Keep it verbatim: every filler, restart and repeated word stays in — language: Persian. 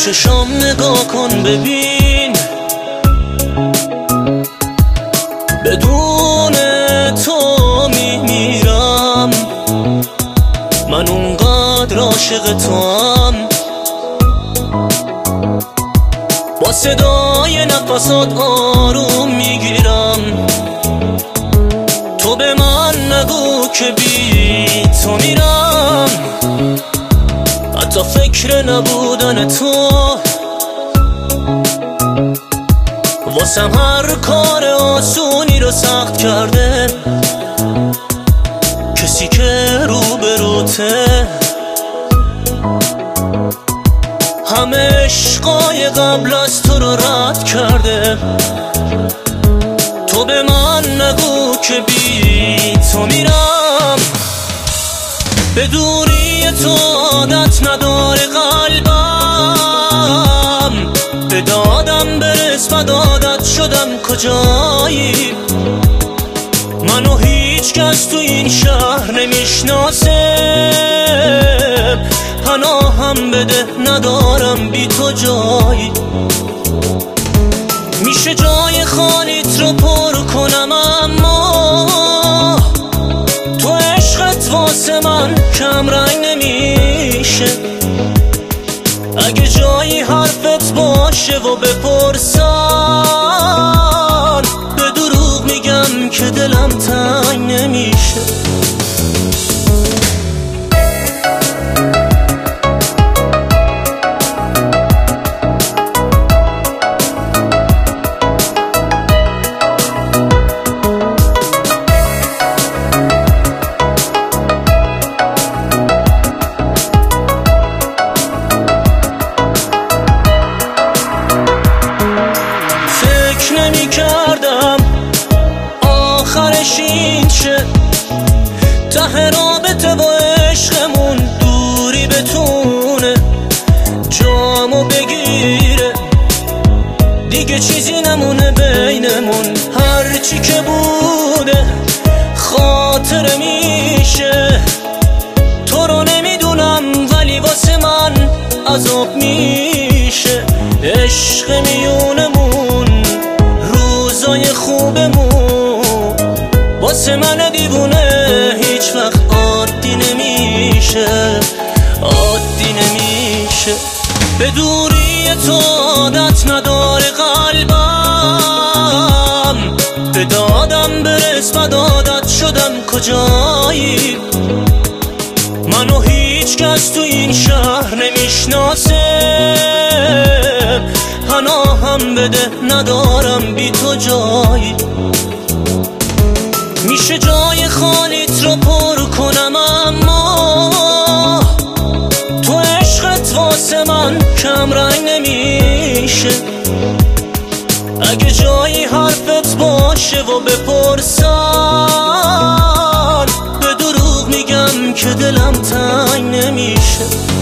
چشام نگاه کن ببین، بدون تو میمیرم. من اونقدر عاشق توام، با صدای نفسات آروم میگیرم. تو به من نگو که بی تو میرم، حتی فکر نبودن تو واسم هر کار آسونی رو سخت کرده. کسی که رو به روته همه عشقای قبل از تو رو رد کرده. تو به من نگو که بی تو میرم، به دوری تو عادت نداره قلبم. به دادم برس و دادت شدم کجایی؟ منو هیچ کس تو این شهر نمیشناسه. پناهم بده ندارم بی تو جایی. میشه جای خالیت رو پر کنم، اما تو عشقت واسه من کم رنگ نمیشه. اگه جایی حرفت باشه و بپرسن، به دروغ میگم که دلم تنگ نمیشه. نمی کردم آخرش این شه، ته رابطه با عشقمون دوری بتونه جامو بگیره. دیگه چیزی نمونه بینمون، هرچی که بوده خاطره میشه. تو رو نمیدونم ولی واسه من عذاب میشه. عشق میونمون روزای خوبمون واسه من دیوونه هیچ وقت عادی نمیشه، عادی نمیشه. به دوری تو عادت نداره قلبم. به دادم برس و دادت شدم کجایی؟ منو هیچ کس تو این شهر نمیشناسه. پناهم بده ندارم بی تو جایی. میشه جای خالیت رو پر کنم، اما تو عشقت واسه من کم رنگ نمیشه. اگه جایی حرفت باشه و بپرسن، به دروغ میگم که دلم تنگ نمیشه.